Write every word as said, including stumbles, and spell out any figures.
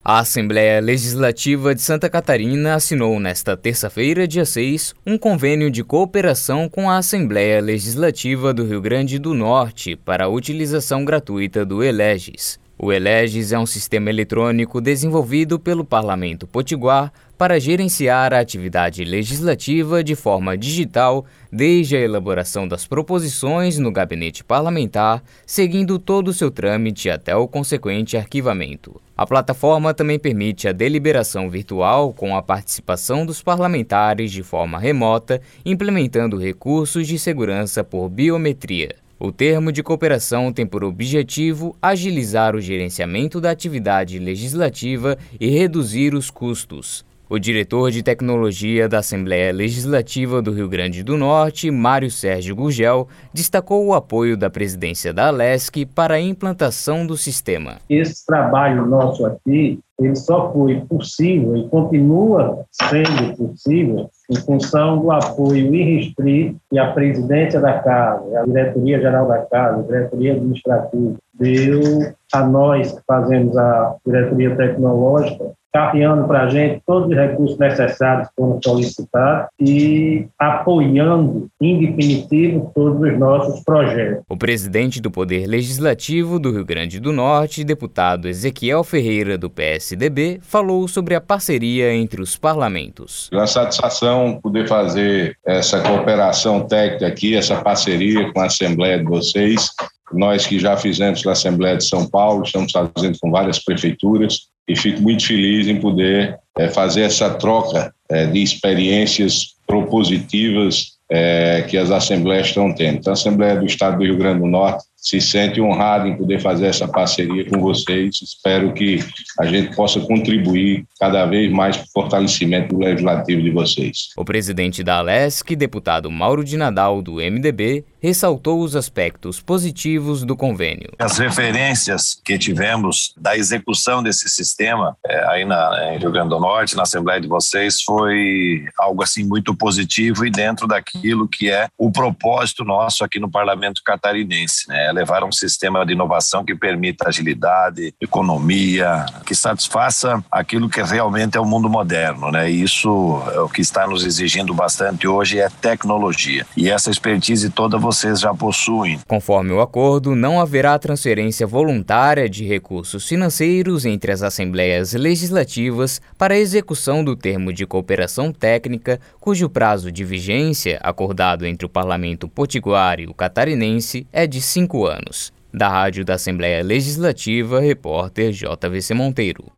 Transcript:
A Assembleia Legislativa de Santa Catarina assinou nesta terça-feira, dia seis, um convênio de cooperação com a Assembleia Legislativa do Rio Grande do Norte para a utilização gratuita do Eleges. O Eleges é um sistema eletrônico desenvolvido pelo Parlamento Potiguar para gerenciar a atividade legislativa de forma digital, desde a elaboração das proposições no gabinete parlamentar, seguindo todo o seu trâmite até o consequente arquivamento. A plataforma também permite a deliberação virtual com a participação dos parlamentares de forma remota, implementando recursos de segurança por biometria. O termo de cooperação tem por objetivo agilizar o gerenciamento da atividade legislativa e reduzir os custos. O diretor de tecnologia da Assembleia Legislativa do Rio Grande do Norte, Mário Sérgio Gurgel, destacou o apoio da presidência da Alesc para a implantação do sistema. Esse trabalho nosso aqui, ele só foi possível e continua sendo possível em função do apoio irrestrito que a presidência da Casa, a diretoria-geral da Casa, a diretoria administrativa, deu a nós que fazemos a diretoria tecnológica, carreando para a gente todos os recursos necessários que foram solicitados e apoiando, em definitivo, todos os nossos projetos. O presidente do Poder Legislativo do Rio Grande do Norte, deputado Ezequiel Ferreira, do P S D B, falou sobre a parceria entre os parlamentos. É uma satisfação poder fazer essa cooperação técnica aqui, essa parceria com a Assembleia de vocês. Nós que já fizemos na Assembleia de São Paulo, estamos fazendo com várias prefeituras e fico muito feliz em poder é, fazer essa troca é, de experiências propositivas é, que as assembleias estão tendo. Então, a Assembleia do Estado do Rio Grande do Norte se sente honrada em poder fazer essa parceria com vocês. Espero que a gente possa contribuir cada vez mais para o fortalecimento do legislativo de vocês. O presidente da Alesc, deputado Mauro de Nadal, do M D B, ressaltou os aspectos positivos do convênio. As referências que tivemos da execução desse sistema é, aí na, em Rio Grande do Norte, na Assembleia de vocês, foi algo assim muito positivo e dentro daquilo que é o propósito nosso aqui no Parlamento Catarinense, né? É levar um sistema de inovação que permita agilidade, economia, que satisfaça aquilo que realmente é o mundo moderno, né? E isso é o que está nos exigindo bastante hoje, é tecnologia. E essa expertise toda vocês já possuem. Conforme o acordo, não haverá transferência voluntária de recursos financeiros entre as assembleias legislativas para a execução do termo de cooperação técnica, cujo prazo de vigência, acordado entre o Parlamento Potiguar e o Catarinense, é de cinco anos. Da Rádio da Assembleia Legislativa, repórter J V C Monteiro.